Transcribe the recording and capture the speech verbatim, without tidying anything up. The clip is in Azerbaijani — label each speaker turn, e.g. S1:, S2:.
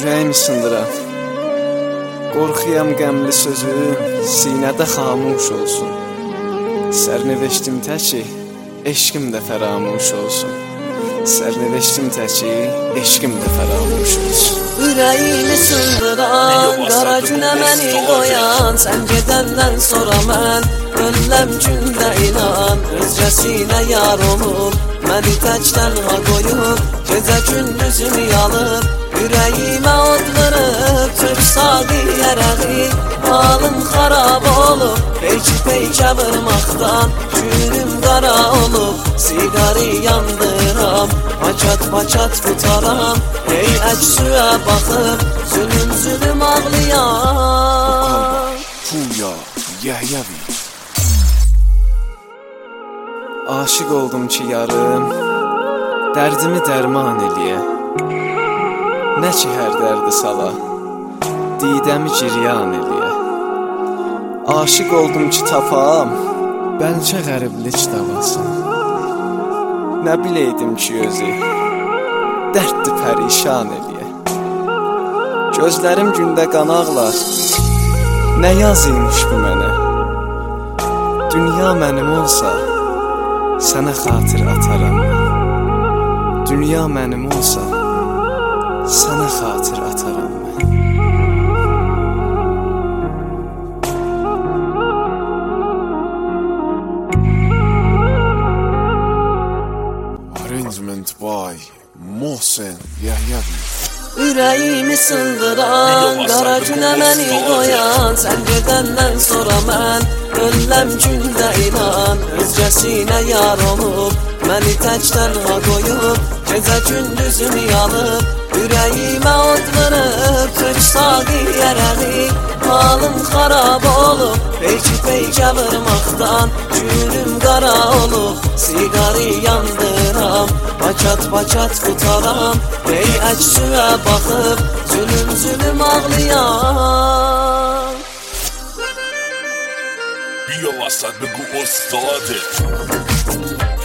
S1: ürəyimi sındıran. Qorxuyam qəmli sözüm sinədə xamuş olsun. Sərnəveştim təki, eşqim də fəramuş olsun. Sərnəveştim təki, eşqim də fəramuş olsun.
S2: Ürəyimi sındıran, qara günə məni qoyan, sən gedəndən sonra mən öləm gündə inan. Özgəsinə yar olub, məni tək tənha qoyub, gecə gündüzümü alıb, ürəyimə od vurub, tök saqi yərəqi, halım xarab olub, peyki peykə vurmaqdan günüm qara olub. Siqarı yandıram, paçat paçat qutaram, ey əksüə baxıb, zülüm zülüm ağlayan.
S1: Puya, Yəhyavi. Aşıq oldum ki yarım, dərdimi dərman eləyə. Nə ki hər dərdi sala, didəmi giryan eləyə. Aşıq oldum ki tapam, bəlkə qəriblik davasın. Nə biləydim ki özü, dərddi pərişan eləyə. Gözlərim gündə qan ağlar, nə yazıymış bu mənə. Dünya mənim olsa, sənə xatir ataram mən. Dünya mənim olsa, sənə xatir ataram mən.
S3: Arrangement by Mohsen Yəhyavi.
S2: Ürəyimi sındıran, qara günə məni qoyan, sən gedəndən sonra mən öləm gündə inan. Özgəsinə yar olub, məni tək tənha qoyub, gecə gündüzümü alıb, ürəyimə od vurub, tök saqi yərəqi, halım xarab olub, peyki peykə vurmaqdan günüm qara olub. Siqarı yandıram, paçat paçat qutaram, ey əksüə baxıb, zülüm zülüm ağlayan.
S3: Biyavasa bəqu ustadı.